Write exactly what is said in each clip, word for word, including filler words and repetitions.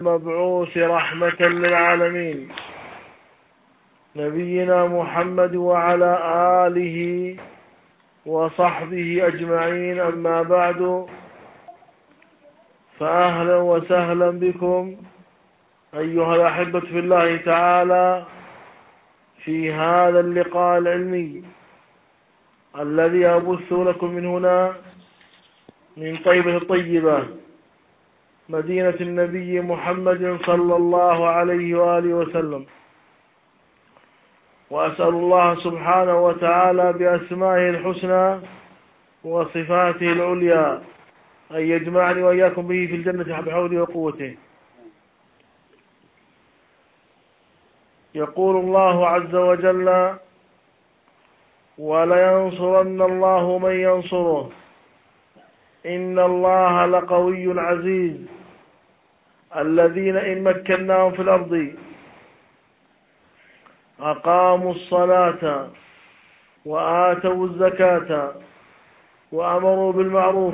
المبعوث رحمة للعالمين نبينا محمد وعلى آله وصحبه أجمعين. أما بعد، فأهلا وسهلا بكم أيها الأحبة في الله تعالى في هذا اللقاء العلمي الذي أبث لكم من هنا من طيبة الطيبة مدينة النبي محمد صلى الله عليه وآله وسلم. وأسأل الله سبحانه وتعالى بأسمائه الحسنى وصفاته العليا أن يجمعني وإياكم به في الجنة بحوله وقوته. يقول الله عز وجل: ولينصرن الله من ينصره إن الله لقوي عزيز. الذين إن مكناهم في الأرض أقاموا الصلاة وآتوا الزكاة وأمروا بالمعروف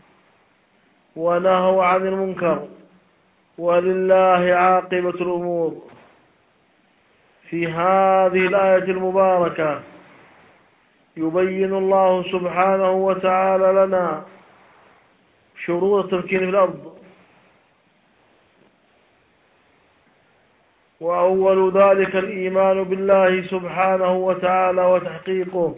ونهوا عن المنكر ولله عاقبة الأمور. في هذه الآية المباركة يبين الله سبحانه وتعالى لنا شروط التمكين في الأرض، وأول ذلك الإيمان بالله سبحانه وتعالى وتحقيقه،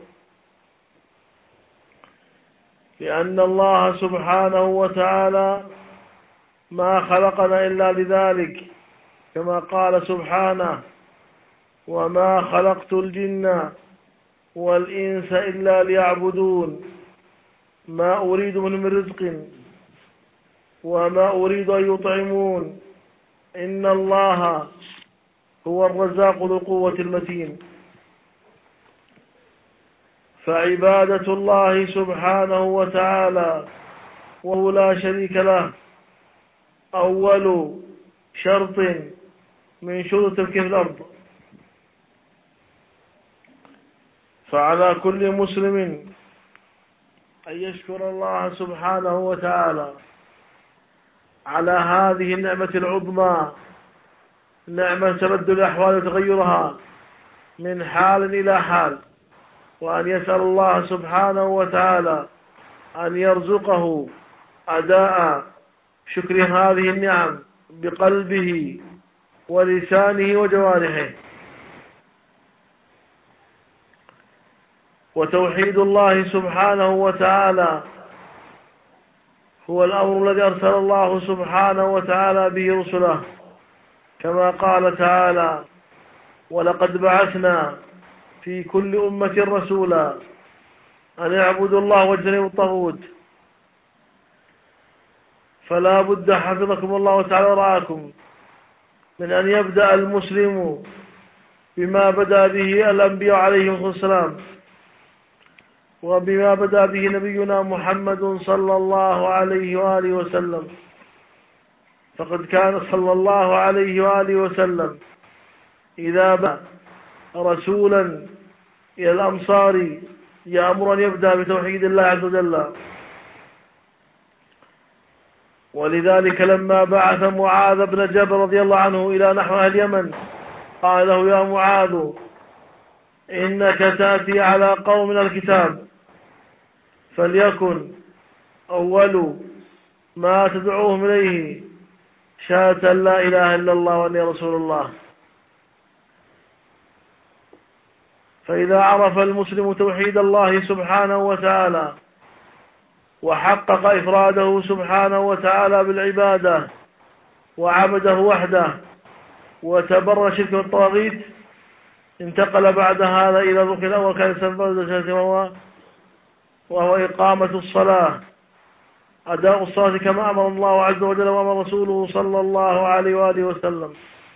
لأن الله سبحانه وتعالى ما خلقنا إلا لذلك، كما قال سبحانه: وما خلقت الجن والإنس إلا ليعبدون ما أريد منهم من رزق وما أريد أن يطعمون إن الله هو الرزاق ذو القوة المتين. فعبادة الله سبحانه وتعالى وهو لا شريك له أول شرط من شروط تمكين الأرض. فعلى كل مسلم أن يشكر الله سبحانه وتعالى على هذه النعمة العظمى، نعمة تبدل الأحوال وتغيرها من حال إلى حال، وأن يسأل الله سبحانه وتعالى أن يرزقه أداء شكر هذه النعم بقلبه ولسانه وجوارحه. وتوحيد الله سبحانه وتعالى هو الأمر الذي أرسل الله سبحانه وتعالى به رسله، كما قال تعالى: ولقد بعثنا في كل أمة رسولا أن اعبدوا الله واجتنبوا الطاغوت. فلا بد حفظكم الله تعالى ورعاكم من أن يبدأ المسلم بما بدأ به الأنبياء عليهم السلام، وبما بدأ به نبينا محمد صلى الله عليه وآله وسلم. فقد كان صلى الله عليه وآله وسلم إذا بعث رسولا إلى الأمصار يأمر أن يبدأ بتوحيد الله عز وجل. ولذلك لما بعث معاذ بن جبل رضي الله عنه إلى نحو أهل اليمن قال له: يا معاذ، إنك تأتي على قوم من الكتاب، فليكن أول ما تدعوهم إليه شهادة لا إله إلا الله وأني رسول الله. فإذا عرف المسلم توحيد الله سبحانه وتعالى وحقق إفراده سبحانه وتعالى بالعبادة وعبده وحده وتبرأ شرك الطواغيت، انتقل بعد هذا إلى الركن الأول كان يسمى وهو إقامة الصلاة، أداء الصلاة كما أمر الله عز وجل وأمر رسوله صلى الله عليه وآله وسلم.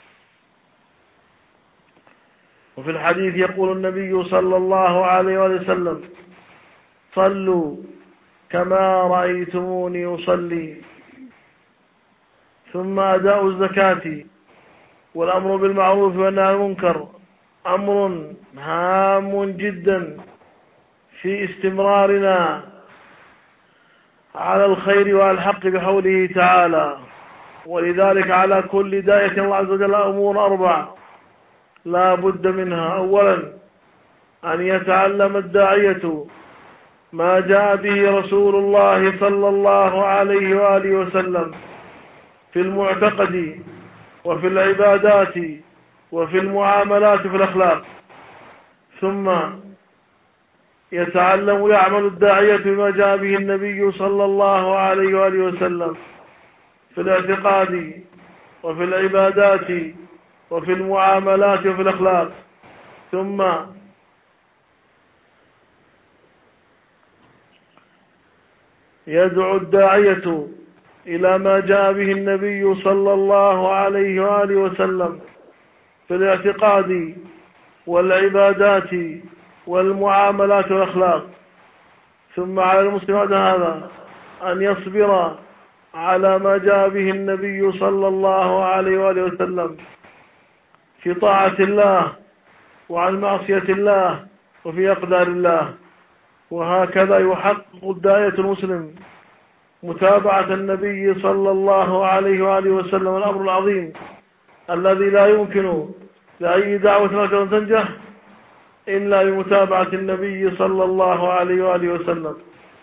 وفي الحديث يقول النبي صلى الله عليه وآله وسلم: صلوا كما رأيتموني أصلي. ثم أداء الزكاة والأمر بالمعروف والنهي عن المنكر أمر هام جدا في استمرارنا على الخير والحق بحوله تعالى. ولذلك على كل داعية الله عز وجل أمور أربع لا بد منها. أولا أن يتعلم الداعية ما جاء به رسول الله صلى الله عليه وآله وسلم في المعتقد وفي العبادات وفي المعاملات وفي الأخلاق. ثم يتعلم ويعمل الداعية بما جاء به النبي صلى الله عليه وآله وسلم في الاعتقاد وفي العبادات وفي المعاملات وفي الأخلاق. ثم يدعو الداعية إلى ما جاء به النبي صلى الله عليه وآله وسلم في الاعتقاد والعبادات والمعاملات والأخلاق. ثم على المسلم هذا أن يصبر على ما جاء به النبي صلى الله عليه وآله وسلم في طاعة الله وعن معصية الله وفي أقدار الله. وهكذا يحقق الداعية المسلم متابعة النبي صلى الله عليه وآله وسلم، الأمر العظيم الذي لا يمكن لأي دعوة أن تنجح إلا بمتابعة النبي صلى الله عليه وآله وسلم.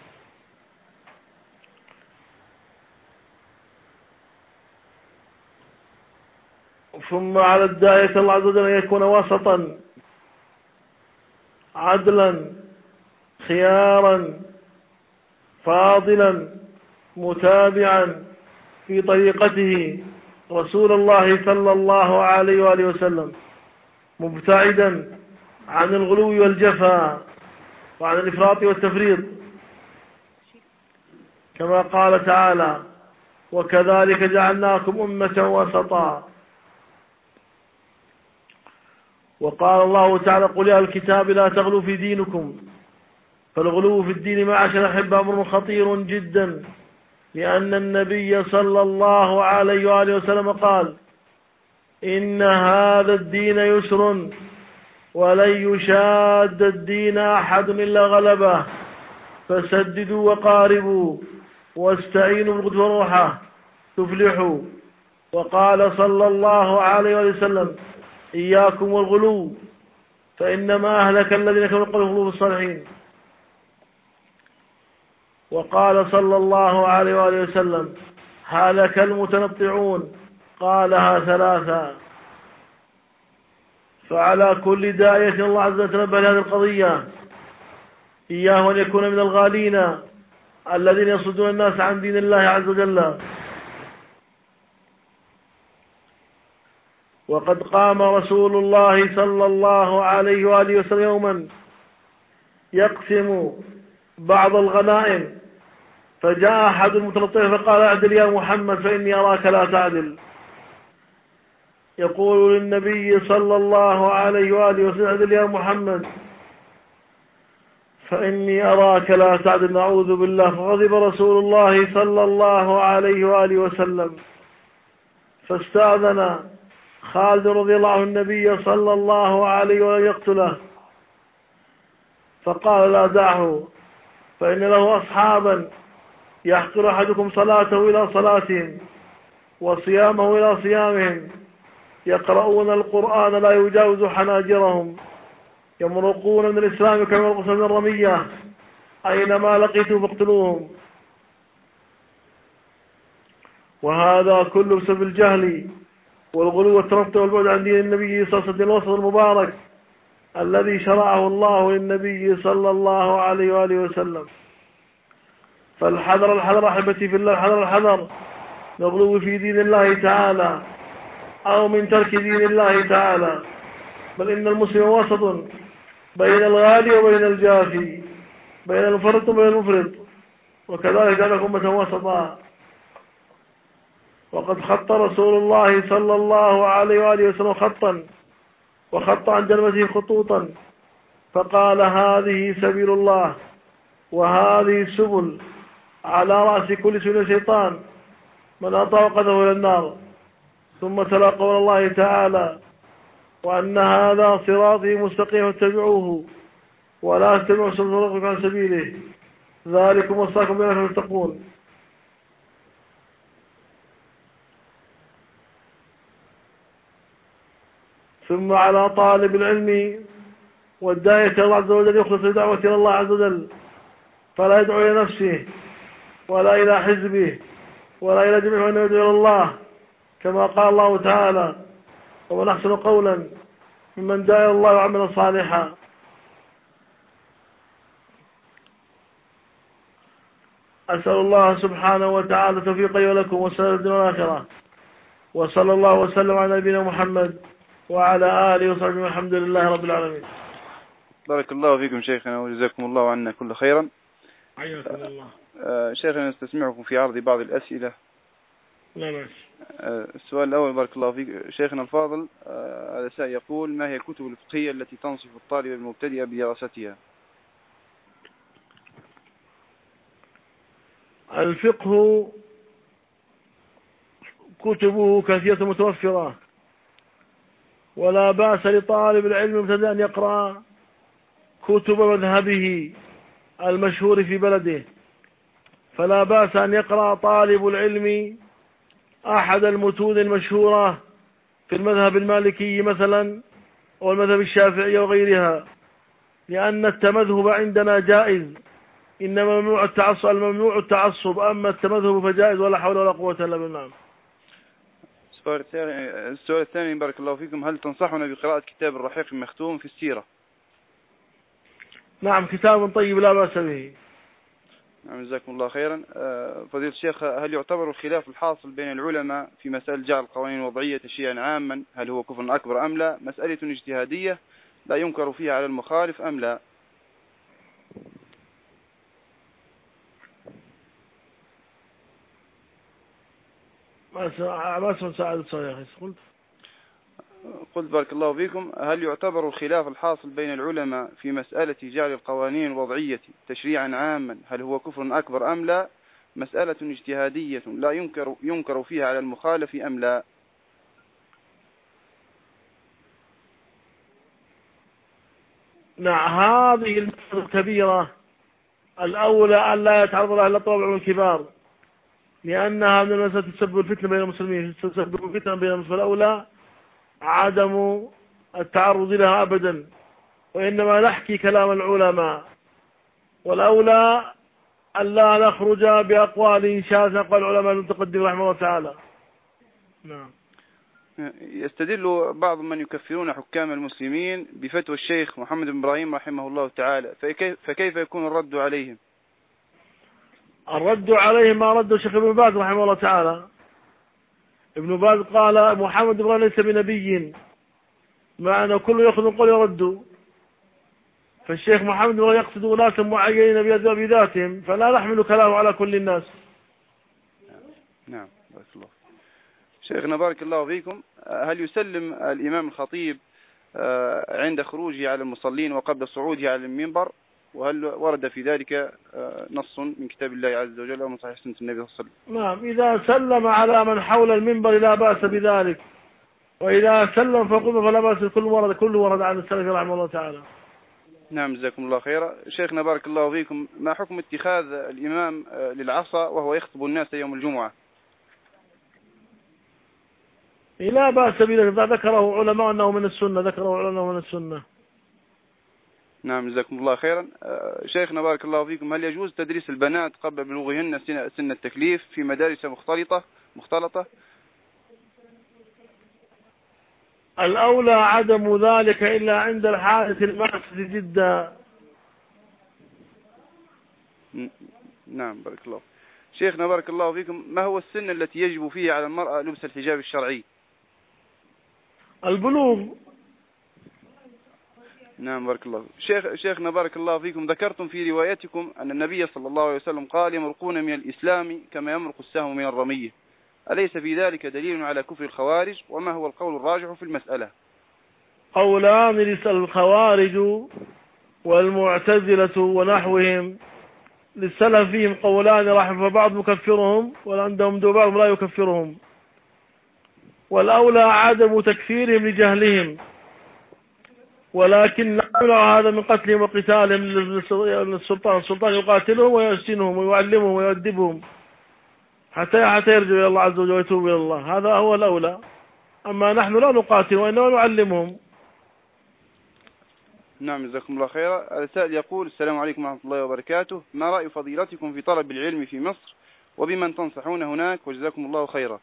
ثم على الداعية الله عز وجل أن يكون وسطا عدلا خيارا فاضلا متابعا في طريقته رسول الله صلى الله عليه وآله وسلم، مبتعدا عن الغلو والجفا وعن الإفراط والتفريط، كما قال تعالى: وكذلك جعلناكم أمة وسطا. وقال الله تعالى: قل يا الكتاب لا تغلوا في دينكم. فالغلو في الدين معاشر الأحبة أمر خطير جدا، لأن النبي صلى الله عليه وآله وسلم قال: إن هذا الدين يسر ولن يشاد الدين أحد إلا غلبه، فسددوا وقاربوا واستعينوا بالقدوة والروحة تفلحوا. وقال صلى الله عليه وسلم: إياكم والغلو فإنما أهلك الذين كانوا قبلهم الغلو في الصالحين. وقال صلى الله عليه وآله وسلم: هلك المتنطعون، قالها ثلاثا. فعلى كل داعية الله عز وجل تنبه لهذه القضية، إياه أن يكون من الغالين الذين يصدون الناس عن دين الله عز وجل. وقد قام رسول الله صلى الله عليه وآله وسلم يوما يقسم بعض الغنائم، فجاء أحد المتنطعين فقال: اعدل يا محمد فإني أراك لا تعدل. يقول للنبي صلى الله عليه وآله وسلم: اعدل يا محمد فإني أراك لا تعدل، نعوذ بالله. فغضب رسول الله صلى الله عليه وآله وسلم، فاستأذن خالد رضي الله عنه النبي صلى الله عليه وسلم يقتله، فقال: لا دعه، فإن له أصحابا يحقر أحدكم صلاته إلى صلاتهم وصيامه إلى صيامهم، يقرؤون القرآن لا يجاوز حناجرهم، يمرقون من الإسلام كما يمرق من الرمية، أينما لقيتم فاقتلوهم. وهذا كله بسبب الجهل والغلو والتنطع والبعد عن دين النبي صلى الله عليه وسلم، الوسط المبارك الذي شرعه الله للنبي صلى الله عليه وآله وسلم. فالحذر الحذر أحبتي في الله، الحذر الحذر نغلو في دين الله تعالى أو من ترك دين الله تعالى، بل إن المسلم وسط بين الغالي وبين الجافي، بين المفرط وبين المفرط، وكذلك جعلكم أمة وسطا. وقد خط رسول الله صلى الله عليه وآله وسلم خطا، وخط عن جنبته خطوطا، فقال: هذه سبيل الله وهذه السبل، على رأس كل سبيل شيطان، من أطاع قدره إلى النار. ثم تلا قول الله تعالى: وأن هذا صراطي مستقيما فاتبعوه ولا تتبعوا سبل فتفرق عن سبيله، ذلكم وصاكم به لعلكم تتقون. ثم على طالب العلم والداعية إلى الله عز وجل يخلص الدعوة إلى الله عز وجل، فلا يدعو إلى نفسه ولا إلى حزبه ولا إلى جميع من يدعو إلى الله، كما قال الله تعالى: ومن أحسن قولا ممن دعا إلى الله وعمل صالحا. أسأل الله سبحانه وتعالى توفيقي ولكم والسلام الدين والآخرة، وصلى الله وسلم على نبينا محمد وعلى آله وصحبه والحمد لله رب العالمين. بارك الله فيكم شيخنا وجزاكم الله عنا كل خيرا. حياكم الله. آه شيخنا نستسمعكم في عرض بعض الأسئلة. لا ماشي. آه السؤال الأول بارك الله فيك شيخنا الفاضل، هذا آه سائل يقول: ما هي الكتب الفقهية التي تنصف الطالب المبتدئ بدراستها؟ الفقه كتبه كثيرة متوفرة، ولا بأس لطالب العلم المبتدئ أن يقرأ كتب مذهبه المشهور في بلده، فلا بأس أن يقرأ طالب العلم أحد المتون المشهورة في المذهب المالكي مثلا والمذهب الشافعي وغيرها، لأن التمذهب عندنا جائز، إنما ممنوع التعصب الممنوع التعصب، أما التمذهب فجائز ولا حول ولا قوة إلا بالله. السؤال الثاني بارك الله فيكم: هل تنصحنا بقراءة كتاب الرحيق المختوم في السيرة؟ نعم، كتاب طيب لا بأس به. نعم جزاكم الله خيرا. فضيلة الشيخ، هل يعتبر الخلاف الحاصل بين العلماء في مسألة جعل القوانين الوضعية تشريعا عاما هل هو كفر أكبر أم لا مسألة اجتهادية لا ينكر فيها على المخالف أم لا؟ ما اسم سعادة الصالح قلت قلت بارك الله فيكم: هل يعتبر الخلاف الحاصل بين العلماء في مسألة جعل القوانين الوضعية تشريعا عاما هل هو كفر أكبر أم لا مسألة اجتهادية لا ينكر ينكر فيها على المخالف أم لا؟ نعم، هذه المسألة الكبيرة الأولى أن لا يتعرض لها إلا طبع الكبار، لأنها من المسألة تسبب الفتنة بين المسلمين، تسبب الفتنة بين المسلمين. الأولى عدم التعرض لها أبدا، وإنما نحكي كلام العلماء، والأولى أن لا نخرج بأقوال شاذة أقوال العلماء المتقدمين رحمه الله تعالى. نعم. يستدل بعض من يكفرون حكام المسلمين بفتوى الشيخ محمد بن إبراهيم رحمه الله تعالى، فكيف يكون الرد عليهم؟ الرد عليهم ما رد الشيخ ابن باز رحمه الله تعالى. ابن باز قال: محمد بن إبراهيم ليس بنبي، مع أنه كل يأخذ القول يرد، فالشيخ محمد بن إبراهيم يقصد أناسا معينين بذاتهم، فلا نحمل كلامه على كل الناس. نعم بارك الله. شيخنا بارك الله فيكم، هل يسلم الإمام الخطيب عند خروجه على المصلين وقبل صعوده على المنبر؟ وهل ورد في ذلك نص من كتاب الله عز وجل أو من صحيح سنة النبي صلى الله عليه وسلم؟ نعم، إذا سلم على من حول المنبر لا بأس بذلك، وإذا سلم فقم فلا بأس، كل ورد كل ورد عن السلف رحمه الله تعالى. نعم جزاكم الله خيرا. شيخنا بارك الله فيكم، ما حكم اتخاذ الإمام للعصا وهو يخطب الناس يوم الجمعة؟ لا بأس بذلك، ذكره علماء أنه من السنة، ذكره علماء من السنة. نعم جزاكم الله خيرا. شيخنا بارك الله فيكم، هل يجوز تدريس البنات قبل بلوغهن سن التكليف في مدارس مختلطة مختلطة؟ الأولى عدم ذلك إلا عند الحادث الماسة جدا. نعم بارك الله. شيخنا بارك الله فيكم، ما هو السن التي يجب فيه على المرأة لبس الحجاب الشرعي؟ البلوغ. نعم بارك الله. شيخ شيخنا بارك الله فيكم، ذكرتم في روايتكم أن النبي صلى الله عليه وسلم قال: يمرقون من الإسلام كما يمرق السهم من الرمية، أليس في ذلك دليل على كفر الخوارج؟ وما هو القول الراجح في المسألة؟ قولان لسال الخوارج والمعتزلة ونحوهم للسلف فيهم قولان رحمه، فبعض مكفرهم وعندهم دو بعض لا يكفرهم، والأولى عدم تكفيرهم لجهلهم، ولكن نمنع هذا من قتلهم وقتالهم للسلطان، السلطان يقاتلهم ويسجنهم ويعلمهم ويؤدبهم حتى حتى يرجعوا إلى الله عز وجل ويتوبوا إلى الله، هذا هو الأولى. أما نحن لا نقاتل وإنما نعلمهم. نعم جزاكم الله خيرا. السائل يقول: السلام عليكم ورحمة الله وبركاته، ما رأي فضيلتكم في طلب العلم في مصر وبمن تنصحون هناك، وجزاكم الله خيرا؟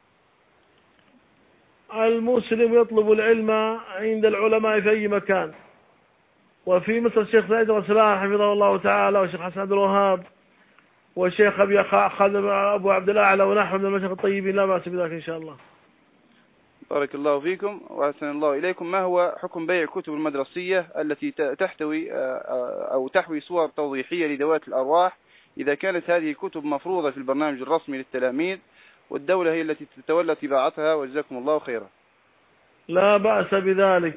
المسلم يطلب العلم عند العلماء في أي مكان، وفي مصر الشيخ سعيد الرسلان حفظه الله تعالى، والشيخ حسن عبد الوهاب، والشيخ أبي أبو عبد الأعلى، ونحن من المشايخ الطيبين، لا بأس بذلك إن شاء الله. بارك الله فيكم وأحسن الله إليكم. ما هو حكم بيع الكتب المدرسية التي تحتوي أو تحوي صور توضيحية لذوات الأرواح، إذا كانت هذه الكتب مفروضة في البرنامج الرسمي للتلاميذ والدولة هي التي تتولى طباعتها، وجزاكم الله خيرا؟ لا بأس بذلك.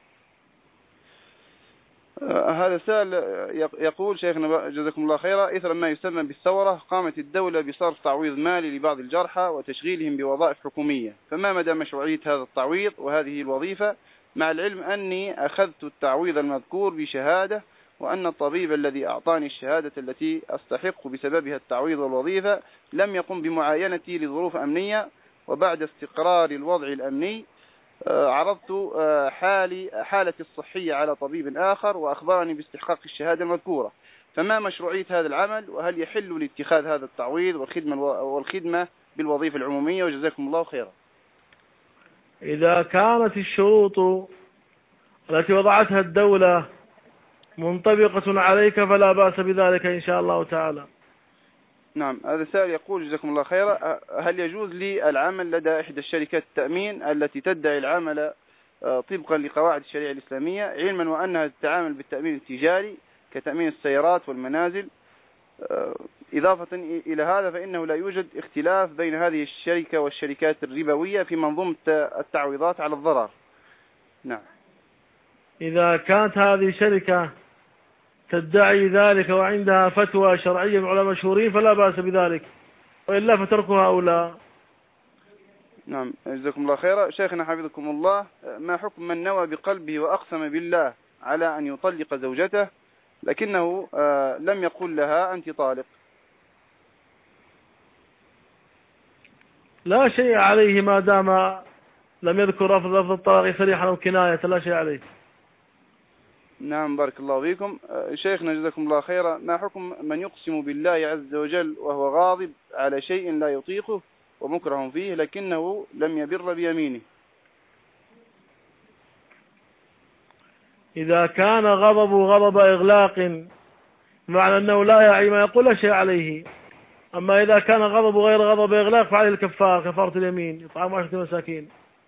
هذا سائل يقول: شيخنا جزاكم الله خيرا، إثر ما يسمى بالثورة قامت الدولة بصرف تعويض مالي لبعض الجرحى وتشغيلهم بوظائف حكومية، فما مدى مشروعية هذا التعويض وهذه الوظيفة، مع العلم أني أخذت التعويض المذكور بشهادة، وأن الطبيب الذي أعطاني الشهادة التي أستحق بسببها التعويض والوظيفة لم يقم بمعاينتي لظروف أمنية، وبعد استقرار الوضع الأمني عرضت حالي حالتي الصحية على طبيب آخر وأخبرني باستحقاق الشهادة المذكورة، فما مشروعية هذا العمل، وهل يحل لاتخاذ هذا التعويض والخدمة والخدمة بالوظيفة العمومية، وجزاكم الله خيرا؟ إذا كانت الشروط التي وضعتها الدولة منطبقة عليك فلا بأس بذلك إن شاء الله تعالى. نعم. هذا سائل يقول: جزاكم الله خيرا، هل يجوز لي العمل لدى إحدى الشركات التأمين التي تدعي العمل طبقا لقواعد الشريعة الإسلامية، علما وأنها تتعامل بالتأمين التجاري كتأمين السيارات والمنازل؟ إضافة إلى هذا فإنه لا يوجد اختلاف بين هذه الشركة والشركات الربوية في منظومة التعويضات على الضرر. نعم. إذا كانت هذه شركة تدعي ذلك وعندها فتوى شرعية من علماء مشهورين فلا بأس بذلك، وإلا فتركها أولى. نعم جزاكم الله خيرا. شيخنا حفظكم الله، ما حكم من نوى بقلبه وأقسم بالله على أن يطلق زوجته لكنه لم يقل لها أنت طالق؟ لا شيء عليه ما دام لم يذكر لفظ الطلاق صريحا أو كناية، لا شيء عليه. نعم بارك الله فيكم. شيخنا جزاكم الله خيرا، ما حكم من يقسم بالله عز وجل وهو غاضب على شيء لا يطيقه ومكره فيه لكنه لم يبر بيمينه؟ إذا كان غضب غضب إغلاق معنى أنه لا يعي ما يقول لا شيء عليه، أما إذا كان غضب غير غضب إغلاق فعليه الكفار، كفارة اليمين، إطعام عشرة مساكين.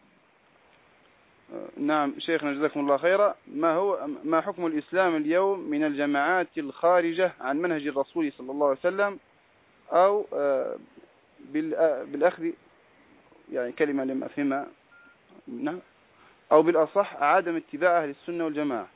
نعم شيخنا جزاكم الله خيرا، ما هو ما حكم الإسلام اليوم من الجماعات الخارجة عن منهج الرسول صلى الله عليه وسلم، أو بالأخذ يعني كلمة لم أفهمها، نعم، أو بالأصح عدم اتباع أهل السنة والجماعة؟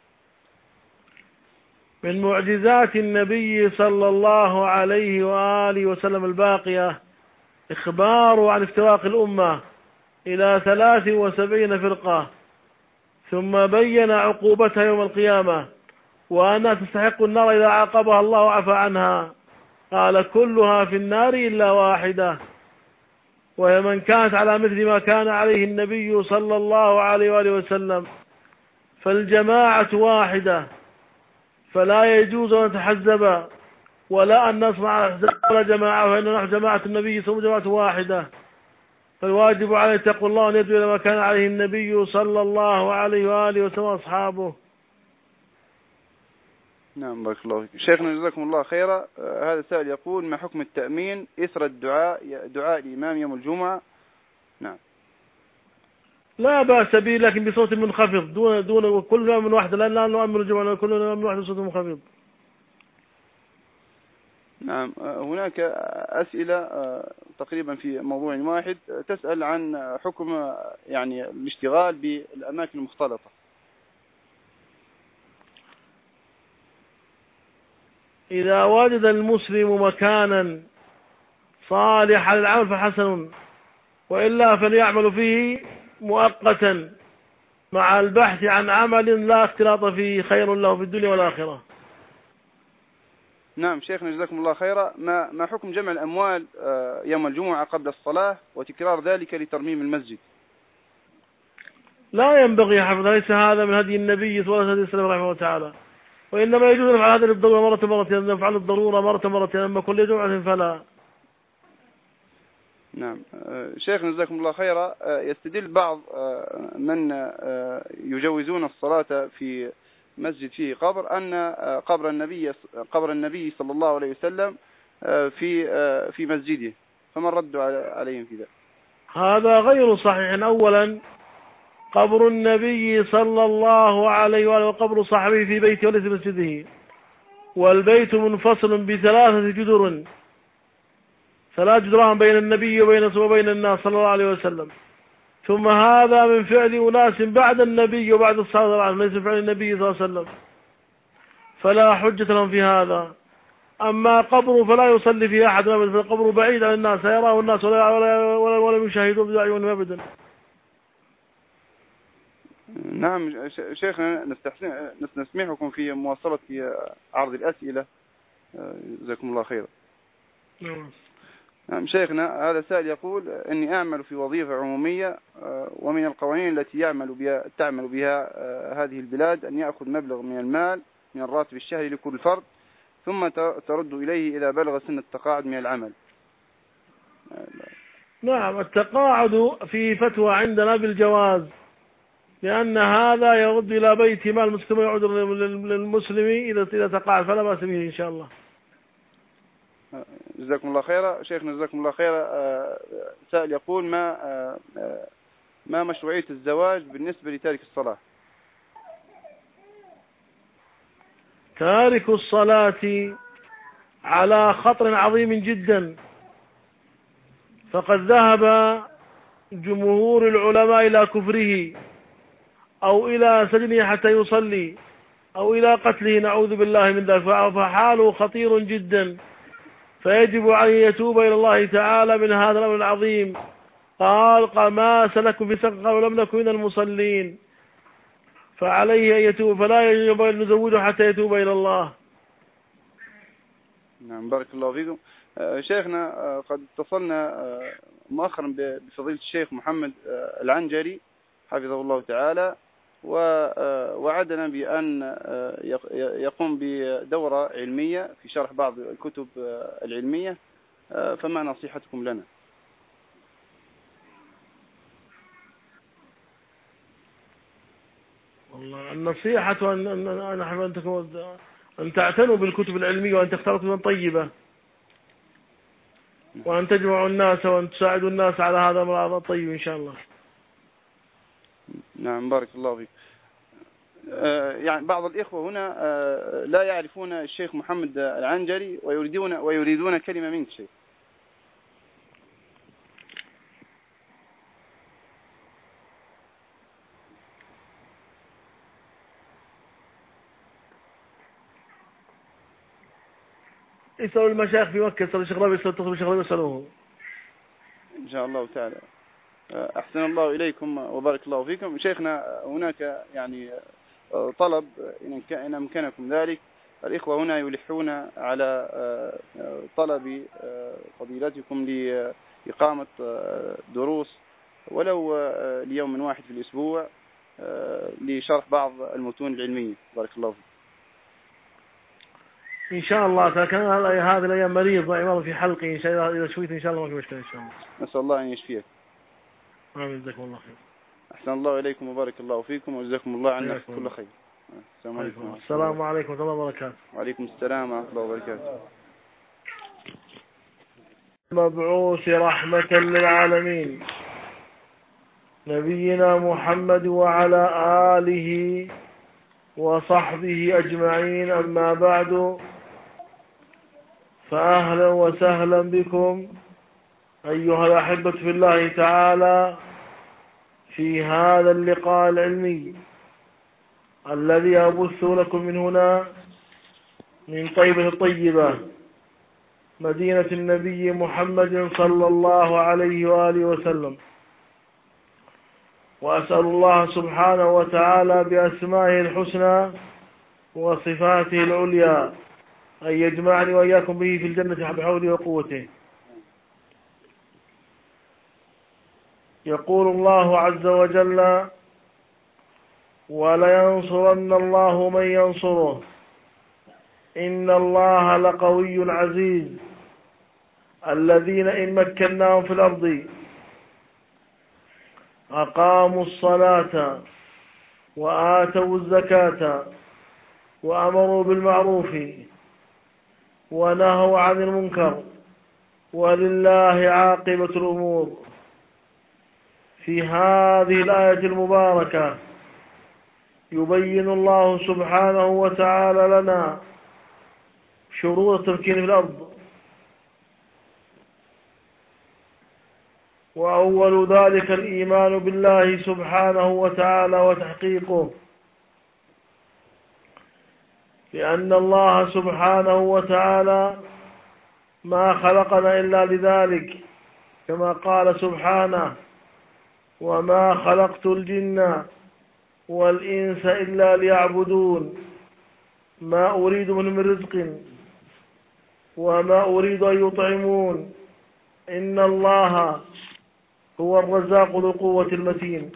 من معجزات النبي صلى الله عليه وآله وسلم الباقية إخباره عن افتراق الأمة إلى ثلاث وسبعين فرقة، ثم بين عقوبتها يوم القيامة وأنها تستحق النار إذا عاقبها الله وعفى عنها، قال كلها في النار إلا واحدة، وهي من كانت على مثل ما كان عليه النبي صلى الله عليه وآله وسلم، فالجماعة واحدة، فلا يجوز أن نتحزب ولا أن نصنع أحزاب ولا جماعة، فإننا نحن جماعة النبي صلى الله عليه وسلم جماعة واحدة، فالواجب عليه تقوى الله أن يدعو إلى ما كان عليه النبي صلى الله عليه وآله وسلم وأصحابه. نعم بارك الله فيك. شيخنا جزاكم الله خيرا، هذا سائل يقول: ما حكم التأمين إثر الدعاء دعاء الإمام يوم الجمعة؟ نعم. لا بأس به لكن بصوت منخفض، دون دون كلنا من واحدة، لا نؤمن الجمعة كلنا من واحدة بصوت منخفض. نعم. هناك أسئلة تقريبا في موضوع واحد تسأل عن حكم يعني الاشتغال بالأماكن المختلطة. إذا وجد المسلم مكانا صالحا للعمل فحسن، وإلا فليعمل فيه مؤقتا مع البحث عن عمل لا اختلاط فيه خير له في الدنيا والآخرة. نعم شيخنا جزاكم الله خيرا، ما ما حكم جمع الأموال يوم الجمعة قبل الصلاة وتكرار ذلك لترميم المسجد؟ لا ينبغي حفظها، ليس هذا من هدي النبي صلى الله عليه وسلم رحمه الله تعالى، وإنما يجوز نفعل هذا للضرورة مرة مرتين، نفعل الضرورة مرة مرتين، أما كل جمعة فلا. نعم. شيخنا جزاكم الله خيرا، يستدل بعض من يجوزون الصلاة في مسجد فيه قبر أن قبر النبي قبر النبي صلى الله عليه وسلم في في مسجده، فما الرد عليهم في ذلك؟ هذا غير صحيح. أولا قبر النبي صلى الله عليه وآله وقبر صاحبه في بيته وليس مسجده، والبيت منفصل بثلاثة جدر، ثلاث جدران بين النبي وبين وبين الناس صلى الله عليه وسلم، ثم هذا من فعل أناس بعد النبي وبعد الصحابة عنه، ليس فعل النبي صلى الله عليه وسلم، فلا حجة لهم في هذا. أما قبره فلا يصلي فيه أحد أبدا، فالقبر بعيد عن الناس، يراه الناس ولا ولا ولا, ولا يشاهدون بأعينهم أبدا. نعم شيخنا، نسمحكم في مواصلة عرض الأسئلة، جزاكم الله خيرا. نعم شيخنا، هذا سائل يقول إني أعمل في وظيفة عمومية، ومن القوانين التي يعمل بها تعمل بها هذه البلاد أن يأخذ مبلغ من المال من الراتب الشهري لكل فرد، ثم ترد إليه إذا بلغ سن التقاعد من العمل. نعم، التقاعد في فتوى عندنا بالجواز، لأن هذا يرد إلى بيت مال المسلم ويعود للمسلم إذا إذا تقاعد، فلا بأس به إن شاء الله. جزاكم الله خيرا. شيخنا جزاكم الله خيرا، سائل يقول ما ما مشروعية الزواج بالنسبة لتارك الصلاة؟ تارك الصلاة على خطر عظيم جدا، فقد ذهب جمهور العلماء إلى كفره أو إلى سجنه حتى يصلي أو إلى قتله، نعوذ بالله من ذلك، فحاله خطير جدا، فيجب أن يتوب إلى الله تعالى من هذا الأمر العظيم. قال قال ما سلكوا في سقر، قالوا لم نكن من المصلين، فعليه أن يتوب، فلا يجب أن نزوجه حتى يتوب إلى الله. نعم بارك الله فيكم. شيخنا، قد اتصلنا مؤخرا بفضيلة الشيخ محمد العنجري حفظه الله تعالى، ووعدنا بأن يقوم بدورة علمية في شرح بعض الكتب العلمية، فما نصيحتكم لنا؟ والله النصيحة أن أن أن تعتنوا بالكتب العلمية، وأن تختاروا كتبا طيبة، وأن تجمعوا الناس وأن تساعدوا الناس على هذا الأمر الطيب إن شاء الله. نعم بارك الله فيك. يعني بعض الإخوة هنا لا يعرفون الشيخ محمد العنجري ويريدون ويريدون كلمة منك شيخ. يسألوا المشايخ في مكة، يسألوا الشيخ ربي، يسألوا الشيخ ربي، يسألوه إن شاء الله تعالى. أحسن الله إليكم وبارك الله فيكم. شيخنا، هناك يعني طلب إن أمكنكم ذلك، الإخوة هنا يلحون على طلب فضيلتكم لإقامة دروس ولو ليوم واحد في الأسبوع لشرح بعض المتون العلمية. بارك الله فيكم. إن شاء الله. كان هذه الأيام مريض ضعيف في حلقي، إن شاء الله إذا شويت إن شاء الله ما في مشكلة إن شاء الله. نسأل الله أن يشفيك. آمين. جزاكم الله خير. أحسن الله إليكم وبارك الله فيكم وجزاكم الله عنا كل خير. السلام عليكم. السلام عليكم ورحمة الله وبركاته. وعليكم السلام ورحمة الله وبركاته. المبعوث رحمة للعالمين نبينا محمد وعلى آله وصحبه أجمعين، أما بعد، فأهلا وسهلا بكم أيها الأحبة في الله تعالى في هذا اللقاء العلمي الذي أبث لكم من هنا من طيبة الطيبة مدينة النبي محمد صلى الله عليه وآله وسلم. وأسأل الله سبحانه وتعالى بأسمائه الحسنى وصفاته العليا أن يجمعني وإياكم به في الجنة بحوله وقوته. يقول الله عز وجل ولينصرن الله من ينصره إن الله لقوي عزيز. الذين إن مكناهم في الأرض أقاموا الصلاة وآتوا الزكاة وأمروا بالمعروف ونهوا عن المنكر ولله عاقبة الأمور. في هذه الآية المباركة يبين الله سبحانه وتعالى لنا شروط التمكين في الأرض، وأول ذلك الإيمان بالله سبحانه وتعالى وتحقيقه، لأن الله سبحانه وتعالى ما خلقنا إلا لذلك، كما قال سبحانه: وما خلقت الجن والإنس إلا ليعبدون ما أريد منهم من رزق وما أريد أن يطعمون إن الله هو الرزاق ذو القوة المتين.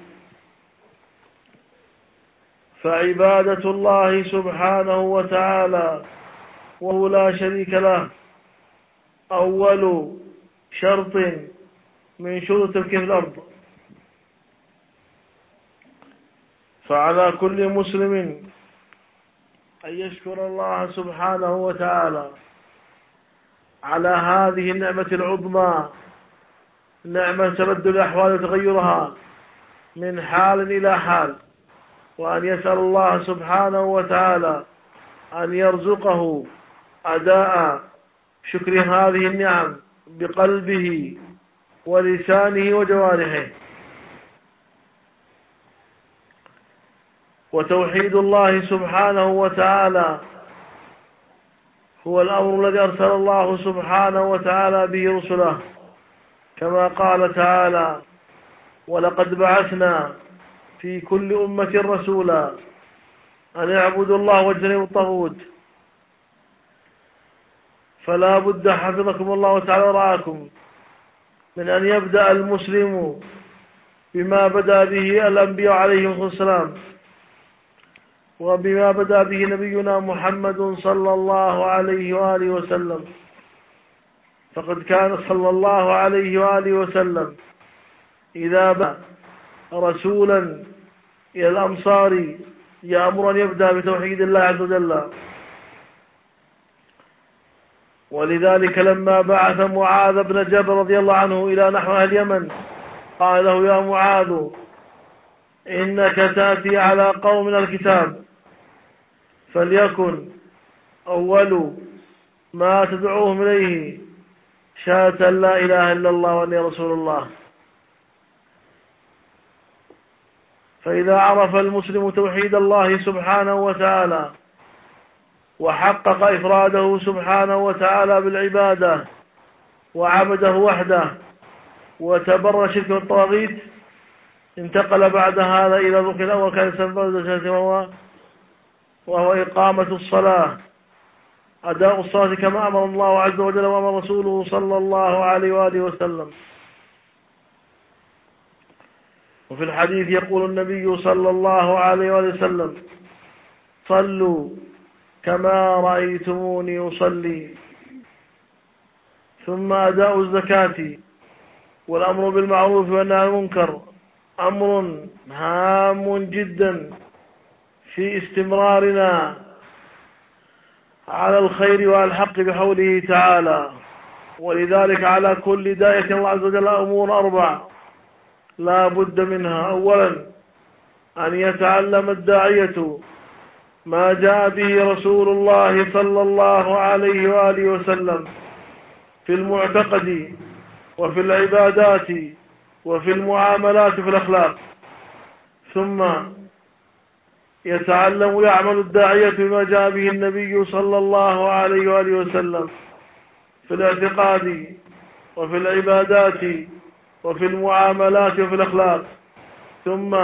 فعبادة الله سبحانه وتعالى وهو لا شريك له أول شرط من شروط التمكين في الأرض. فعلى كل مسلم أن يشكر الله سبحانه وتعالى على هذه النعمة العظمى، نعمة تبدل الأحوال وتغيرها من حال إلى حال، وأن يسأل الله سبحانه وتعالى أن يرزقه أداء شكر هذه النعم بقلبه ولسانه وجوارحه. وتوحيد الله سبحانه وتعالى هو الأمر الذي أرسل الله سبحانه وتعالى به رسله، كما قال تعالى: ولقد بعثنا في كل أمة رسولا أن يعبدوا الله واجتنبوا الطاغوت. فلا بد حفظكم الله تعالى ورعاكم من أن يبدأ المسلم بما بدأ به الأنبياء عليهم السلام، وبما بدأ به نبينا محمد صلى الله عليه وآله وسلم. فقد كان صلى الله عليه وآله وسلم إذا بعث رسولا إلى الأمصار يأمر أن يبدأ بتوحيد الله عز وجل. ولذلك لما بعث معاذ بن جبل رضي الله عنه إلى نحو أهل اليمن قال له: يا معاذ إنك تأتي على قوم من الكتاب، فليكن أول ما تدعوهم إليه شهادة لا إله إلا الله وأني رسول الله. فإذا عرف المسلم توحيد الله سبحانه وتعالى وحقق إفراده سبحانه وتعالى بالعبادة وعبده وحده وتبرى شرك الطواغيت، انتقل بعد هذا إلى الركن الأول كان يسمى وهو وهو إقامة الصلاة، أداء الصلاة كما أمر الله عز وجل وأمر رسوله صلى الله عليه وآله وسلم. وفي الحديث يقول النبي صلى الله عليه وآله وسلم: صلوا كما رأيتموني أصلي. ثم أداء الزكاة والأمر بالمعروف والنهي عن المنكر أمر هام جدا في استمرارنا على الخير والحق بحوله تعالى. ولذلك على كل داعية الله عز وجل أمور أربع لا بد منها. أولا أن يتعلم الداعية ما جاء به رسول الله صلى الله عليه وآله وسلم في المعتقد وفي العبادات وفي المعاملات وفي الأخلاق. ثم يتعلم ويعمل الداعية بما جاء به النبي صلى الله عليه وآله وسلم في الاعتقاد وفي العبادات وفي المعاملات وفي الأخلاق. ثم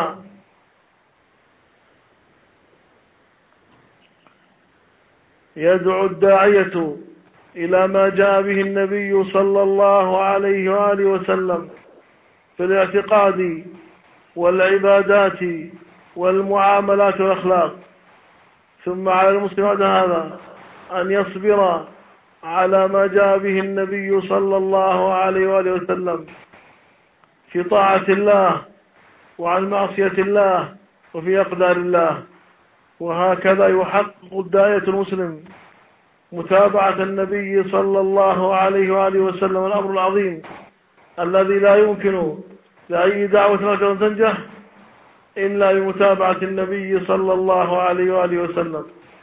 يدعو الداعية إلى ما جاء به النبي صلى الله عليه وآله وسلم في الاعتقاد والعبادات والمعاملات والأخلاق. ثم على المسلم بعد هذا أن يصبر على ما جاء به النبي صلى الله عليه وآله وسلم في طاعة الله وعن معصية الله وفي أقدار الله. وهكذا يحقق الداعية المسلم متابعة النبي صلى الله عليه وآله وسلم، الأمر العظيم الذي لا يمكن لأي دعوة أن تنجح إلا بمتابعة النبي صلى الله عليه وآله وسلم.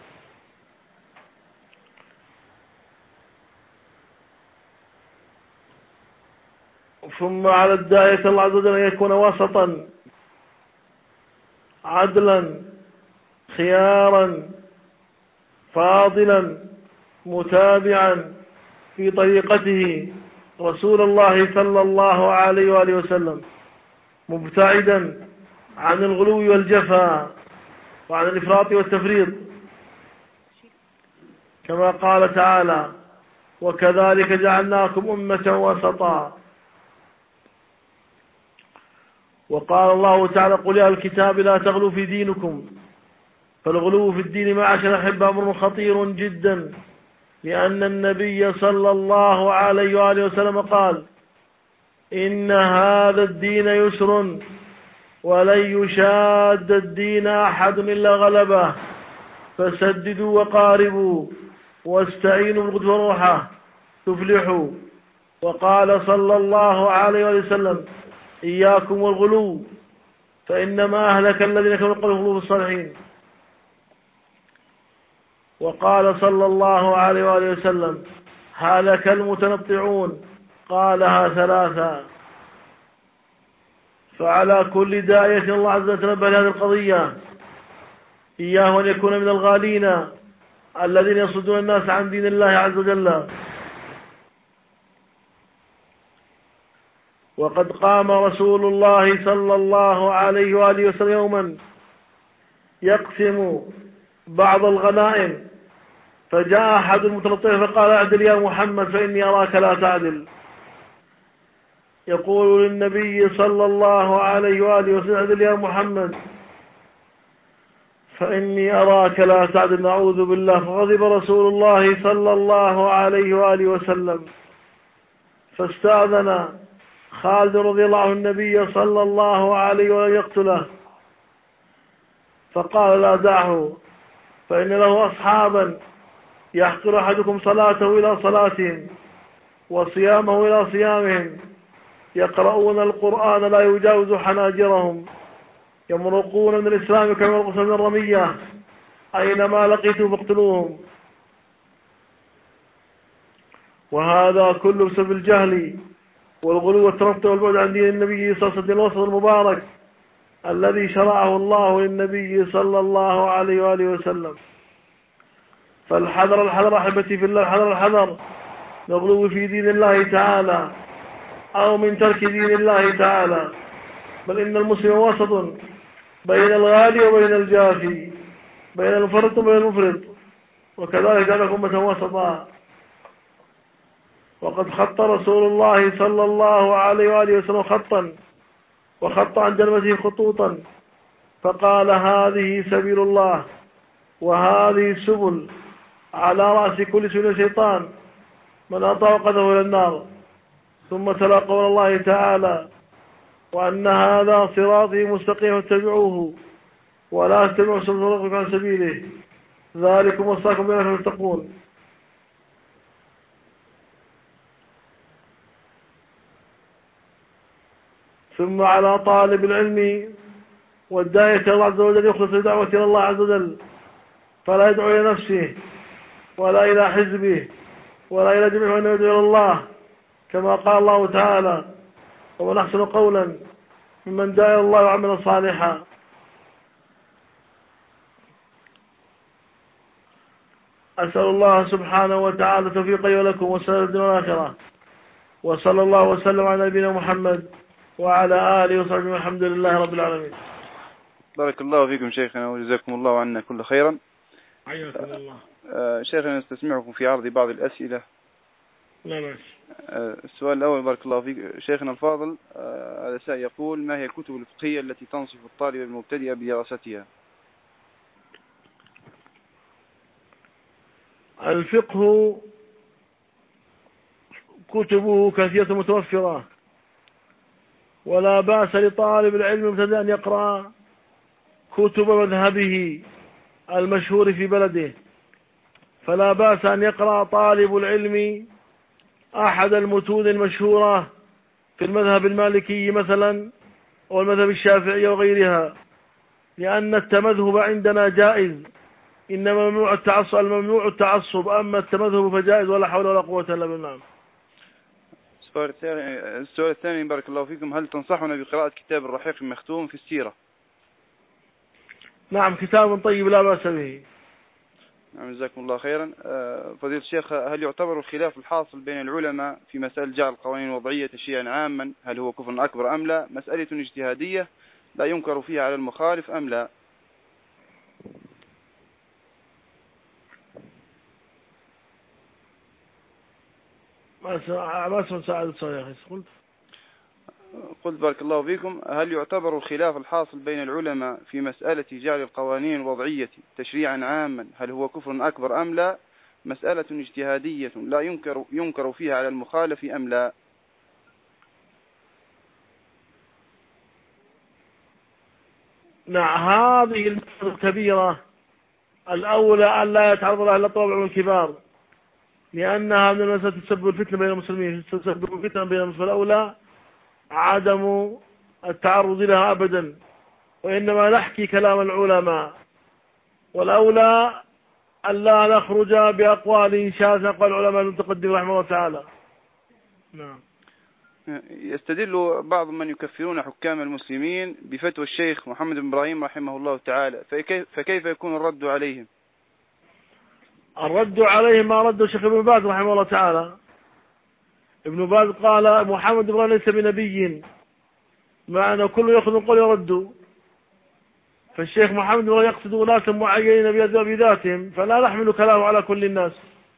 ثم على الداعية الله عز وجل أن يكون وسطا عدلا خيارا فاضلا متابعا في طريقته رسول الله صلى الله عليه وآله وسلم، مبتعدا عن الغلو والجفا وعن الإفراط والتفريط، كما قال تعالى: وكذلك جعلناكم أمة وسطا. وقال الله تعالى: قل يا الكتاب لا تغلوا في دينكم. فالغلو في الدين معاشر الأحبة أمر خطير جدا، لأن النبي صلى الله عليه وآله وسلم قال: إن هذا الدين يسر ولن يشاد الدين أحد إلا غلبه، فسددوا وقاربوا واستعينوا بالقدوة والروحة تفلحوا. وقال صلى الله عليه وسلم: إياكم والغلو فإنما أهلك الذين كانوا قبلهم الغلو في الصالحين. وقال صلى الله عليه وآله وسلم: هلك المتنطعون، قالها ثلاثا. فعلى كل داعية الله عز وجل تنبه لهذه القضية، إياه أن يكون من الغالين الذين يصدون الناس عن دين الله عز وجل. وقد قام رسول الله صلى الله عليه وآله وسلم يوما يقسم بعض الغنائم، فجاء أحد المتنطعين فقال: اعدل يا محمد فإني أراك لا تعدل. يقول للنبي صلى الله عليه وآله وسلم: اعدل يا محمد فإني أراك لا تعدل، نعوذ بالله. فغضب رسول الله صلى الله عليه وآله وسلم، فاستأذن خالد رضي الله عنه النبي صلى الله عليه وسلم يقتله، فقال: لا دعه، فإن له أصحابا يحقر أحدكم صلاته إلى صلاتهم وصيامه إلى صيامهم، يقرؤون القرآن لا يجاوز حناجرهم، يمرقون من الإسلام كما يمرقون من الرمية، أينما لقيتم فاقتلوهم. وهذا كله بسبب الجهل والغلو والتنطع والبعد عن دين النبي صلى الله عليه وسلم، الوسط المبارك الذي شرعه الله للنبي صلى الله عليه وآله وسلم. فالحذر الحذر أحبتي في الله، الحذر الحذر نغلو في دين الله تعالى أو من ترك دين الله تعالى، بل إن المسلم وسط بين الغالي وبين الجافي، بين المفرط وبين المفرط، وكذلك جعلكم أمة وسطا. وقد خط رسول الله صلى الله عليه وآله وسلم خطا، وخط عن جنبته خطوطا، فقال: هذه سبيل الله وهذه السبل، على رأس كل سبيل شيطان، من أطاع قدمه إلى النار. ثم تلا قول الله تعالى: وأن هذا صراطي مستقيما فاتبعوه ولا تتبعوا السبل عن سبيله، ذلكم وصاكم بما كنتم تتقون. ثم على طالب العلم والداعية إلى الله عز وجل يخلص دعوة إلى الله عز وجل، فلا يدعو إلى نفسه ولا إلى حزبه ولا إلى جميع، وأنه يدعو إلى الله، كما قال الله تعالى: ومن أحسن قولا ممن دعا إلى الله وعمل صالحا. أسأل الله سبحانه وتعالى توفيقي ولكم والسلام الدين والآخرة، وصلى الله وسلم على نبينا محمد وعلى آله وصحبه، والحمد لله رب العالمين. بارك الله فيكم شيخنا وجزاكم الله عنا كل خيرا. حياكم الله. شيخنا نستسمعكم في عرض بعض الأسئلة لا ماشي. السؤال الأول بارك الله فيك شيخنا الفاضل، هذا سائل يقول: ما هي الكتب الفقهية التي تنصف الطالب المبتدئ بدراستها؟ الفقه كتبه كثيرة متوفرة، ولا بأس لطالب العلم المبتدئ أن يقرأ كتب مذهبه المشهور في بلده، فلا بأس أن يقرأ طالب العلم أحد المتون المشهورة في المذهب المالكي مثلا والمذهب الشافعي وغيرها، لأن التمذهب عندنا جائز، إنما ممنوع التعصب الممنوع التعصب، أما التمذهب فجائز ولا حول ولا قوة إلا بالله. السؤال الثاني السؤال الثاني بارك الله فيكم: هل تنصحنا بقراءة كتاب الرحيق المختوم في السيرة؟ نعم، كتاب طيب لا بأس به. نعم جزاكم الله خيرا. فضيلة الشيخ، هل يعتبر الخلاف الحاصل بين العلماء في مسألة جعل القوانين الوضعية تشريعا عاما هل هو كفر أكبر أم لا مسألة اجتهادية لا ينكر فيها على المخالف أم لا؟ ما اسم سعادة يا أخي قلت قلت بارك الله فيكم: هل يعتبر الخلاف الحاصل بين العلماء في مسألة جعل القوانين الوضعية تشريعا عاما هل هو كفر أكبر أم لا مسألة اجتهادية لا ينكر ينكر فيها على المخالف أم لا؟ نعم، هذه المسألة الكبيرة الأولى أن لا يتعرض لها إلا طلاب العلم الكبار، لأنها من المسألة تسبب الفتنة بين المسلمين، تسبب الفتنة بين المسلمين، الأولى عدم التعرض لها أبدا، وإنما نحكي كلام العلماء، والأولى أن لا نخرج بأقوال شاذة أقوال العلماء المتقدمين رحمه الله تعالى. نعم. يستدل بعض من يكفرون حكام المسلمين بفتوى الشيخ محمد بن إبراهيم رحمه الله تعالى، فكيف, فكيف يكون الرد عليهم؟ الرد عليهم ما رد الشيخ ابن باز رحمه الله تعالى. ابن باز قال محمد بن إبراهيم ليس بنبي، معنى كل يأخذ من قول يرد، فالشيخ محمد بن إبراهيم يقصد أناسا معينين بذاتهم، فلا نحمل كلامه على كل الناس.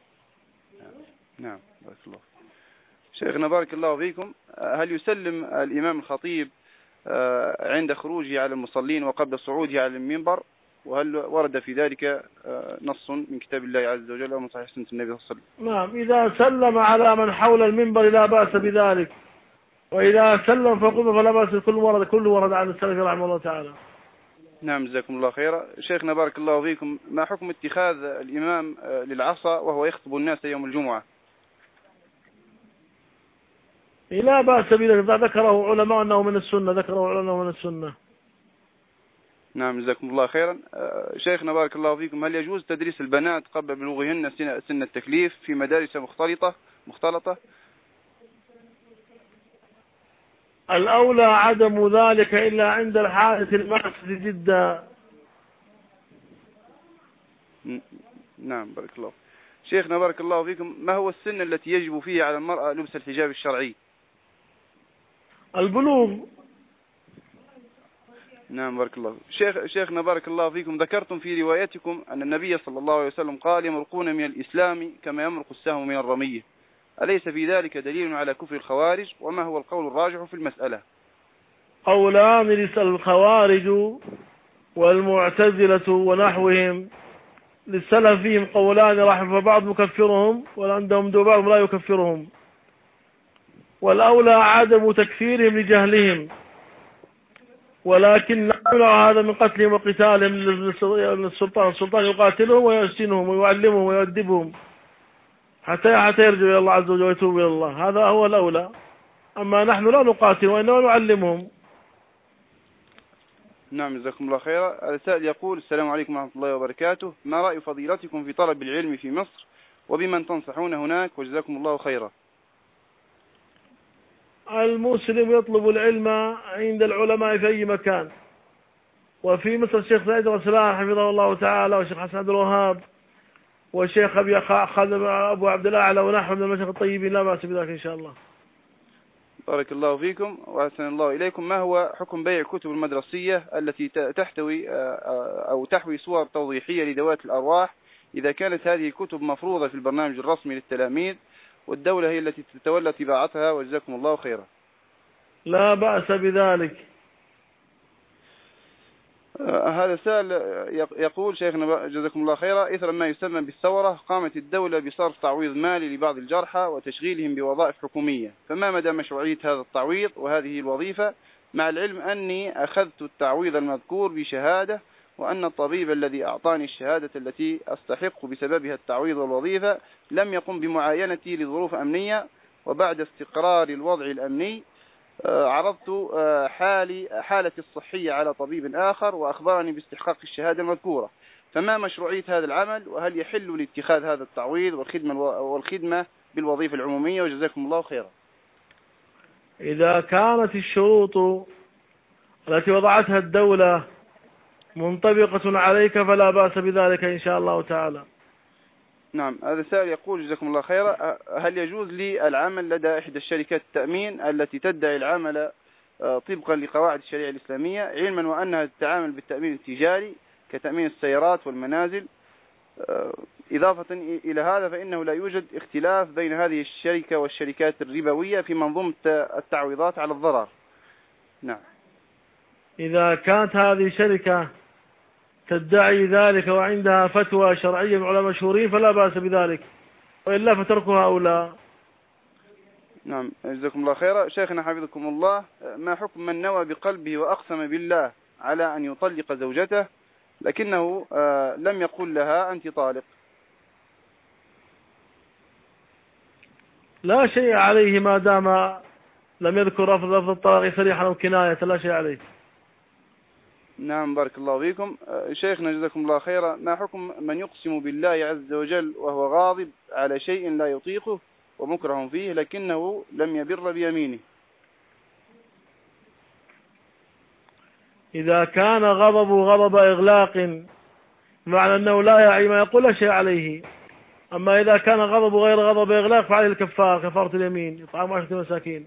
نعم بارك الله. شيخنا بارك الله فيكم، هل يسلم الإمام الخطيب عند خروجه على المصلين وقبل صعوده على المنبر؟ وهل ورد في ذلك نص من كتاب الله عز وجل أو من صحيح سنة النبي صلى الله عليه وسلم؟ نعم، إذا سلم على من حول المنبر لا بأس بذلك، وإذا سلم فقم فلا بأس، كل ورد كل ورد عن السلف رحمه الله تعالى. نعم جزاكم الله خيرا. شيخنا بارك الله فيكم، ما حكم اتخاذ الإمام للعصا وهو يخطب الناس يوم الجمعة؟ لا بأس بذلك، ذكره علماء أنه من السنة، ذكره علماء من السنة. نعم جزاكم الله خيرا. شيخنا بارك الله فيكم، هل يجوز تدريس البنات قبل بلوغهن سن التكليف في مدارس مختلطة مختلطة؟ الأولى عدم ذلك إلا عند الحادث الماسة جدا. نعم بارك الله. شيخنا بارك الله فيكم، ما هو السن التي يجب فيه على المرأة لبس الحجاب الشرعي؟ البلوغ. نعم بارك الله. شيخ شيخنا بارك الله فيكم، ذكرتم في روايتكم أن النبي صلى الله عليه وسلم قال: يمرقون من الإسلام كما يمرق السهم من الرمية، أليس في ذلك دليل على كفر الخوارج؟ وما هو القول الراجح في المسألة؟ قولان للخوارج والمعتزلة ونحوهم للسلف فيهم قولان رحمه، فبعض يكفرهم وعندهم بعضهم لا يكفرهم، والأولى عدم تكفيرهم لجهلهم، ولكن لا يمنع هذا من قتلهم وقتالهم للسلطان، السلطان يقاتلهم ويسجنهم ويعلمهم ويؤدبهم حتى حتى يرجعوا إلى الله عز وجل ويتوبوا إلى الله، هذا هو الأولى. أما نحن لا نقاتل وإنما نعلمهم. نعم جزاكم الله خيرا. السائل يقول: السلام عليكم ورحمة الله وبركاته، ما رأي فضيلتكم في طلب العلم في مصر وبمن تنصحون هناك وجزاكم الله خيرا؟ المسلم يطلب العلم عند العلماء في أي مكان، وفي مصر الشيخ سعيد رسلان حفظه الله تعالى، والشيخ حسن عبد الوهاب، والشيخ أبي خادم أبو عبد الأعلى ونحو من المشايخ الطيبين، لا بأس بذلك إن شاء الله. بارك الله فيكم وأحسن الله إليكم. ما هو حكم بيع الكتب المدرسية التي تحتوي أو تحوي صور توضيحية لذوات الأرواح إذا كانت هذه الكتب مفروضة في البرنامج الرسمي للتلاميذ والدولة هي التي تتولى طباعتها، وجزاكم الله خيرا. لا بأس بذلك. هذا سائل يقول شيخنا جزاكم الله خيرا: إثر ما يسمى بالثورة قامت الدولة بصرف تعويض مالي لبعض الجرحى وتشغيلهم بوظائف حكومية، فما مدى مشروعية هذا التعويض وهذه الوظيفة، مع العلم أني أخذت التعويض المذكور بشهادة، وأن الطبيب الذي أعطاني الشهادة التي أستحق بسببها التعويض والوظيفة لم يقم بمعاينتي لظروف أمنية، وبعد استقرار الوضع الأمني عرضت حالي حالتي الصحية على طبيب آخر وأخبرني باستحقاق الشهادة المذكورة، فما مشروعية هذا العمل، وهل يحل لاتخاذ هذا التعويض والخدمة والخدمة بالوظيفة العمومية، وجزاكم الله خيرا. إذا كانت الشروط التي وضعتها الدولة منطبقة عليك فلا بأس بذلك إن شاء الله تعالى. نعم. هذا سائل يقول جزاكم الله خيرا: هل يجوز لي العمل لدى إحدى الشركات التأمين التي تدعي العمل طبقا لقواعد الشريعة الإسلامية، علما وأنها تتعامل بالتأمين التجاري كتأمين السيارات والمنازل؟ إضافة إلى هذا فإنه لا يوجد اختلاف بين هذه الشركة والشركات الربوية في منظومة التعويضات على الضرر. نعم. إذا كانت هذه شركة تدعي ذلك وعندها فتوى شرعية من علماء مشهورين فلا بأس بذلك، وإلا فتركها أولى. نعم جزاكم الله خيرا. شيخنا حفظكم الله، ما حكم من نوى بقلبه وأقسم بالله على أن يطلق زوجته لكنه لم يقل لها أنت طالق؟ لا شيء عليه ما دام لم يذكر لفظ الطلاق صريحا أو كناية، لا شيء عليه. نعم بارك الله فيكم. شيخنا جزاكم الله خيرا، ما حكم من يقسم بالله عز وجل وهو غاضب على شيء لا يطيقه ومكره فيه لكنه لم يبر بيمينه؟ إذا كان غضب غضب إغلاق معنى أنه لا يعي ما يقول لا شيء عليه، أما إذا كان غضب غير غضب إغلاق فعليه الكفار كفارة اليمين، إطعام عشرة مساكين.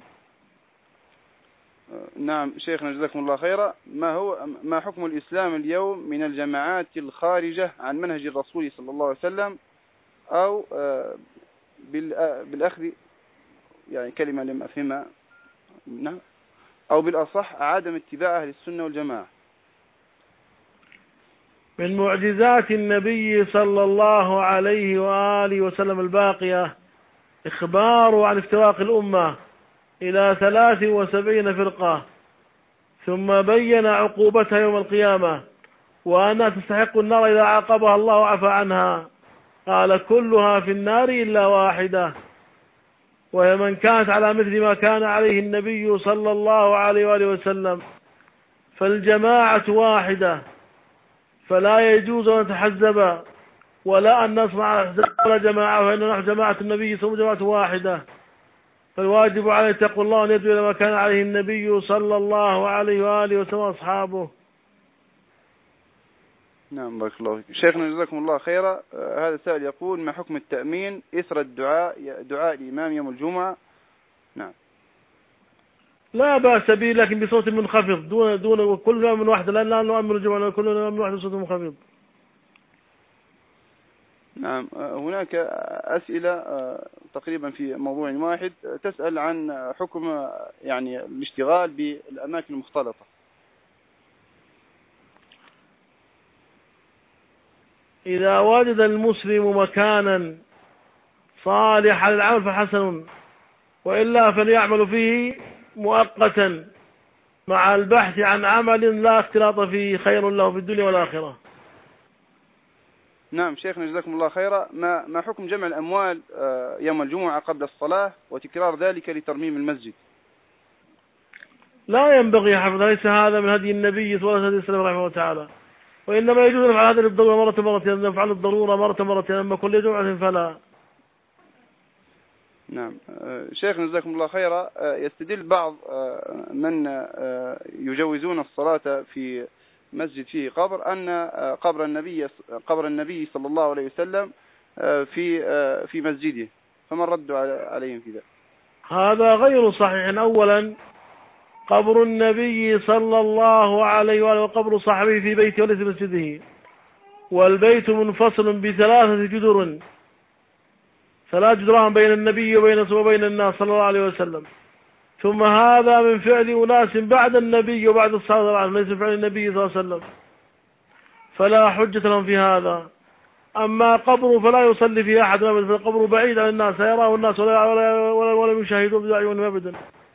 نعم شيخنا جزاكم الله خيرا، ما هو ما حكم الإسلام اليوم من الجماعات الخارجة عن منهج الرسول صلى الله عليه وسلم، أو بالأخذ يعني كلمة لم أفهمها، نعم، أو بالأصح عدم اتباع أهل السنة والجماعة؟ من معجزات النبي صلى الله عليه وآله وسلم الباقية إخباره عن افتراق الأمة إلى ثلاث وسبعين فرقة، ثم بين عقوبتها يوم القيامة وأنها تستحق النار إذا عاقبها الله وعفى عنها. قال: كلها في النار إلا واحدة، وهي من كانت على مثل ما كان عليه النبي صلى الله عليه وآله وسلم. فالجماعة واحدة، فلا يجوز أن نتحزب ولا أن نصنع ولا جماعة، وإننا نحن جماعة النبي صلى الله عليه وسلم جماعة واحدة. فالواجب عليه تقوى الله أن يدعو إلى ما كان عليه النبي صلى الله عليه وآله وسلم وأصحابه. نعم بارك الله فيك. شيخنا جزاكم الله خيرا، آه هذا سائل يقول: ما حكم التأمين إثر الدعاء دعاء الإمام يوم الجمعة؟ نعم. لا بأس به لكن بصوت منخفض دون دون كل من واحدة، لأن لا نؤمن الجمعة كل من واحدة بصوت منخفض. نعم. هناك أسئلة تقريبا في موضوع واحد تسأل عن حكم يعني الاشتغال بالأماكن المختلطة. إذا وجد المسلم مكانا صالحا للعمل فحسن، وإلا فليعمل فيه مؤقتا مع البحث عن عمل لا اختلاط فيه خير له في الدنيا والآخرة. نعم شيخنا جزاكم الله خيرا، ما ما حكم جمع الأموال يوم الجمعة قبل الصلاة وتكرار ذلك لترميم المسجد؟ لا ينبغي حفظ، ليس هذا من هدي النبي صلى الله عليه وسلم رحمه الله تعالى، وإنما يجوز نفعل هذا للضرورة مرة مرة، نفعل الضرورة مرة مرة، أما كل جمعة فلا. نعم شيخنا جزاكم الله خيرا، يستدل بعض من يجوزون الصلاة في مسجد فيه قبر أن قبر النبي قبر النبي صلى الله عليه وسلم في في مسجده، فما الرد عليهم في ذلك؟ هذا غير صحيح. أولا قبر النبي صلى الله عليه وآله وقبر صحبه في بيته وليس مسجده، والبيت منفصل بثلاثة جدر، ثلاث جدران بين النبي وبين وبين الناس صلى الله عليه وسلم. ثم هذا من فعل أناس بعد النبي وبعد الصحابة، ليس من فعل النبي صلى الله عليه وسلم، فلا حجة لهم في هذا. أما قبره فلا يصلي فيه أحد أبدا، فالقبر بعيد عن الناس، يراه الناس ولا ولا ولا, ولا يشاهدوه بأعينهم أبدا.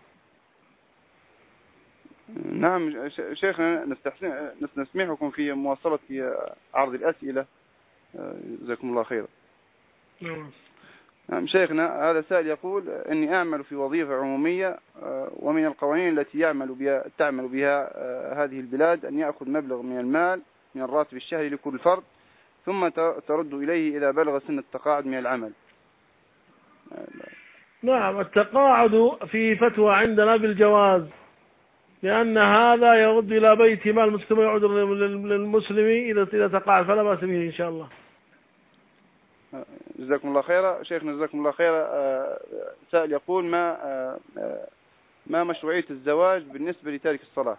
نعم شيخنا، نستحسن نسمحكم في مواصلة عرض الأسئلة، جزاكم الله خيرا. نعم شيخنا، هذا سائل يقول إني أعمل في وظيفة عمومية، ومن القوانين التي يعمل بها تعمل بها هذه البلاد أن يأخذ مبلغ من المال من الراتب الشهري لكل فرد، ثم ترد إليه إذا بلغ سن التقاعد من العمل. نعم، التقاعد في فتوى عندنا بالجواز، لأن هذا يرد إلى بيت مال المسلم ويعود للمسلم إذا إذا تقاعد، فلا بأس به إن شاء الله. جزاكم الله خيرا شيخنا، جزاكم الله خيرا. سائل يقول ما ما مشروعية الزواج بالنسبة لتارك الصلاة؟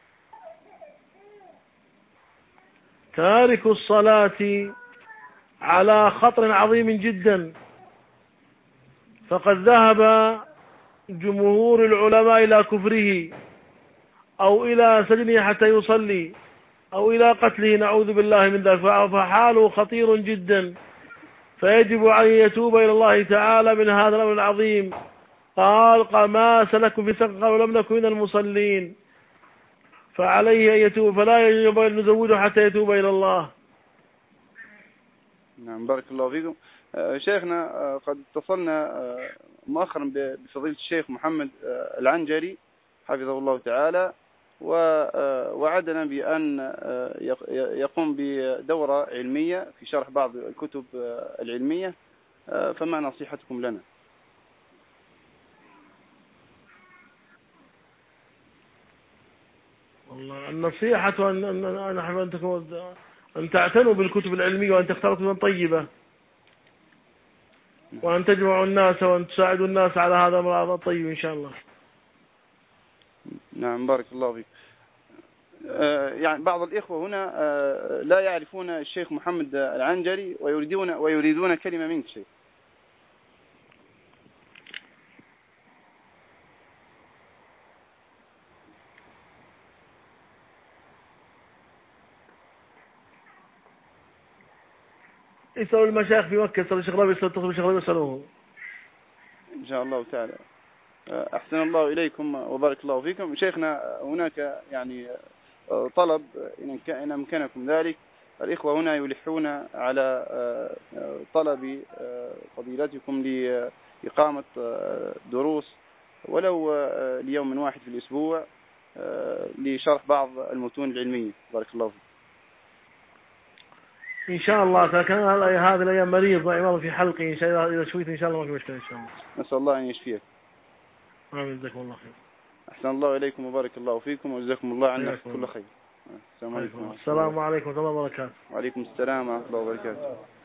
تارك الصلاة على خطر عظيم جدا، فقد ذهب جمهور العلماء إلى كفره أو إلى سجنه حتى يصلي أو إلى قتله، نعوذ بالله من ذلك، فحاله خطير جدا، فيجب أن يتوب إلى الله تعالى من هذا الأمر العظيم. قال قال ما سلككم في سقر؟ قالوا لم نكن من المصلين، فعليه أن يتوب، فلا يجب أن نزوده حتى يتوب إلى الله. نعم بارك الله فيكم. شيخنا، قد اتصلنا مؤخرا بفضيلة الشيخ محمد العنجري حفظه الله تعالى، ووعدنا بأن يقوم بدورة علمية في شرح بعض الكتب العلمية، فما نصيحتكم لنا؟ والله النصيحة أن أن أن أن تعتنوا بالكتب العلمية، وأن تختاروا كتبا طيبة، وأن تجمعوا الناس وأن تساعدوا الناس على هذا الأمر الطيب إن شاء الله. نعم بارك الله فيك. يعني بعض الإخوة هنا لا يعرفون الشيخ محمد العنجري ويريدون ويريدون كلمة منك شيخ. يسألوا المشايخ في مكة، يسألوا الشيخ ربي، يسألوا الشيخ ربي، يسألوه إن شاء الله تعالى. أحسن الله إليكم وبارك الله فيكم. شيخنا، هناك يعني طلب إن أمكنكم ذلك، الإخوة هنا يلحون على طلب فضيلتكم لإقامة دروس ولو ليوم واحد في الأسبوع لشرح بعض المتون العلمية. بارك الله فيكم. إن شاء الله. كان هذه الأيام مريض وإمام في حلقي، إن شاء الله إذا شويت إن شاء الله ما في مشكلة إن شاء الله. نسأل الله أن يشفيك. آمين. جزاكم الله خير. أحسن الله إليكم وبارك الله فيكم وجزاكم الله عنا كل خير. السلام عليكم. السلام عليكم ورحمة الله وبركاته. وعليكم السلام ورحمة الله وبركاته.